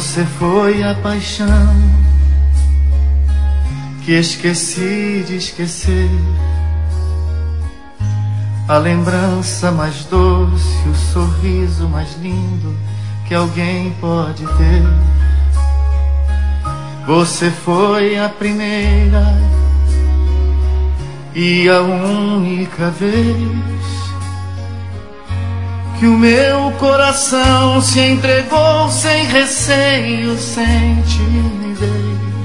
Você foi a paixão que esqueci de esquecer, a lembrança mais doce, o sorriso mais lindo que alguém pode ter. Você foi a primeira e a única vez que o meu coração se entregou sem receio, sem timidez.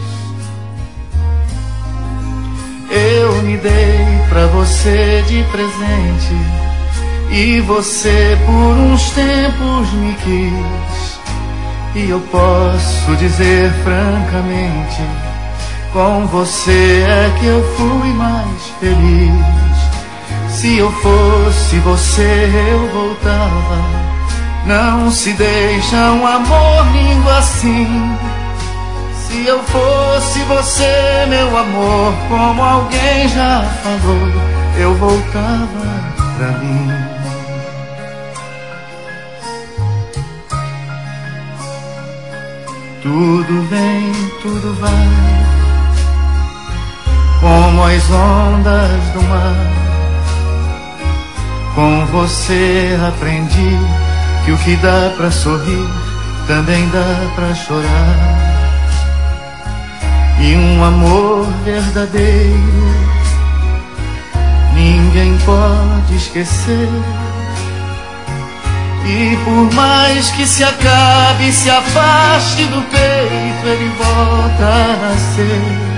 Eu me dei pra você de presente e você por uns tempos me quis. E eu posso dizer francamente, com você é que eu fui mais feliz. Se eu fosse você eu voltava. Não se deixa um amor lindo assim. Se eu fosse você, meu amor, como alguém já falou, eu voltava pra mim. Tudo vem, tudo vai, como as ondas do mar. Com você aprendi que o que dá pra sorrir também dá pra chorar. E um amor verdadeiro ninguém pode esquecer. E por mais que se acabe, se afaste do peito, ele volta a nascer.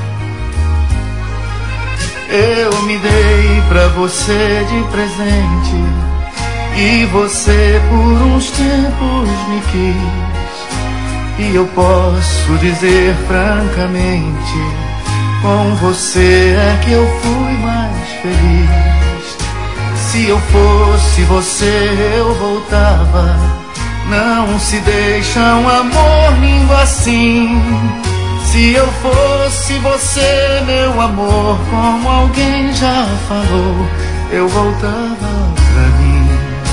Eu me dei pra você de presente e você por uns tempos me quis. E eu posso dizer francamente, com você é que eu fui mais feliz. Se eu fosse você eu voltava. Não se deixa um amor lindo assim. Se eu fosse você, meu amor, como alguém já falou, eu voltava pra mim.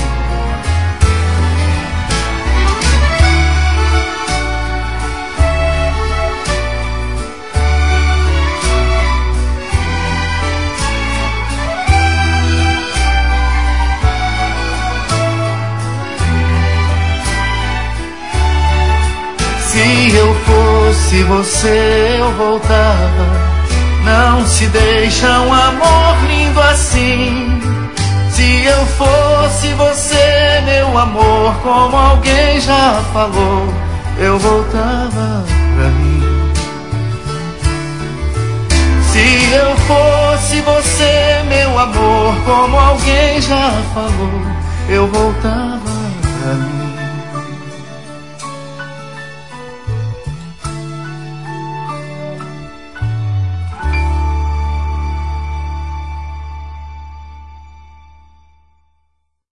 Se eu fosse você, eu voltava. Não se deixa um amor lindo assim. Se eu fosse você, meu amor, como alguém já falou, eu voltava pra mim. Se eu fosse você, meu amor, como alguém já falou, eu voltava pra mim.